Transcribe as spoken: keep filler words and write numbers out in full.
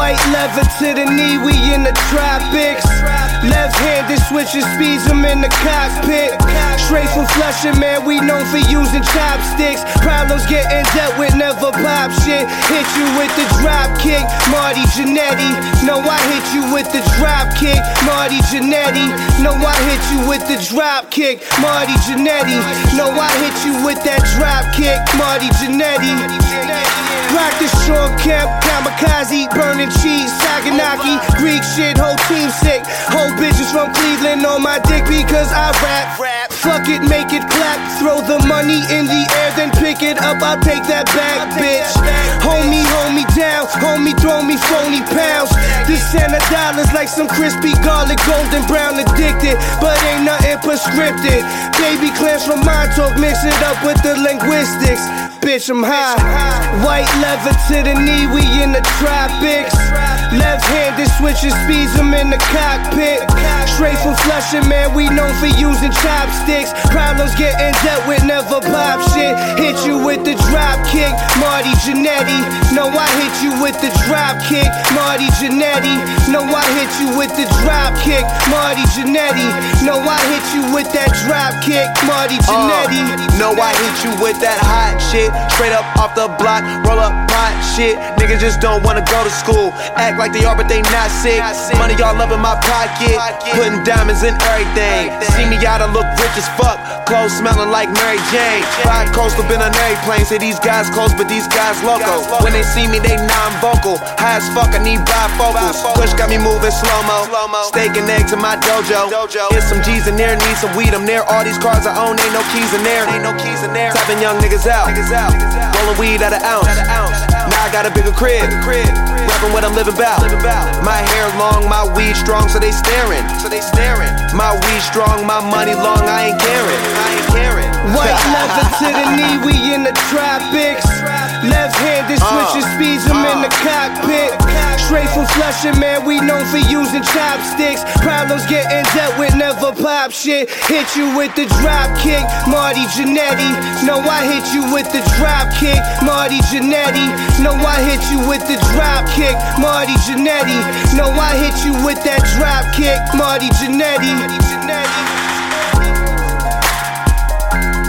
White leather to the knee, we in the tropics. Left-handed switching speeds, I'm in the cockpit. Straight from Flushing, man, we known for using chopsticks. Problems getting dealt with, never pop shit. Hit you with the drop kick, Marty Jannetty. No, I hit you with the drop kick, Marty Jannetty. No, I hit you with the drop kick, Marty Jannetty. No, I hit you with that drop kick, Marty Jannetty. Rock the Sean Kemp, kamikaze, burning cheese, Saganaki, Greek shit, whole team sick. Whole bitches from Cleveland on my dick because I rap. Fuck it, make it clap. Throw the money in the air, then pick it up. I'll take that back, bitch. Homie, hold me down. Homie, throw me phony pounds. This cent of dollars like some crispy garlic, golden brown addicted, but ain't nothing prescripted. Baby clams from Montauk, mix it up with the linguistics. Bitch, I'm high. White leather to the knee, we in the tropics. Left-handed switching speeds, I'm in the cockpit. Straight from Flushing, man, we known for using chopsticks. Problems getting dealt with, never pop shit. Hit you with the drop kick, Marty Jannetty. No, I hit you with the drop kick, Marty Jannetty. No, I hit you with the drop kick, Marty Jannetty. No, I hit you with that drop kick, Marty Jannetty. Uh, no, I hit you with that hot shit. Straight up off the block, roll up pot shit. Niggas just don't wanna go to school. Act like they are, but they not sick. Money all up in my pocket, putting diamonds in everything. See me out, I look rich as fuck. Clothes smelling like Mary Jane. Five coastal, been on airplane. Say these guys close, but these guys loco. When they see me, they non-vocal. High as fuck, I need bifocals. Kush got me moving slow-mo. Steak and eggs in my dojo. Here's some G's in there, need some weed. I'm there. All these cars I own, ain't no keys in there. Ain't no keys in there. Tapping young niggas out. Rolling weed at an ounce. Now I got a bigger crib. Rapping what I'm living about. My hair long, my weed strong, so they staring. So they staring. My weed strong, my money long, I ain't caring. I ain't caring. White leather to the knee, we in the tropics. Left-handed switching speeds, I'm in the cockpit. Straight from Flushing, man, we known for using chopsticks. Problems getting dealt with, never pop shit. Hit you with the drop kick, Marty Jannetty. No, I hit you with the drop kick, Marty Jannetty. No, I hit you with the drop kick, Marty Jannetty. No, I hit you with that drop kick, Marty Jannetty.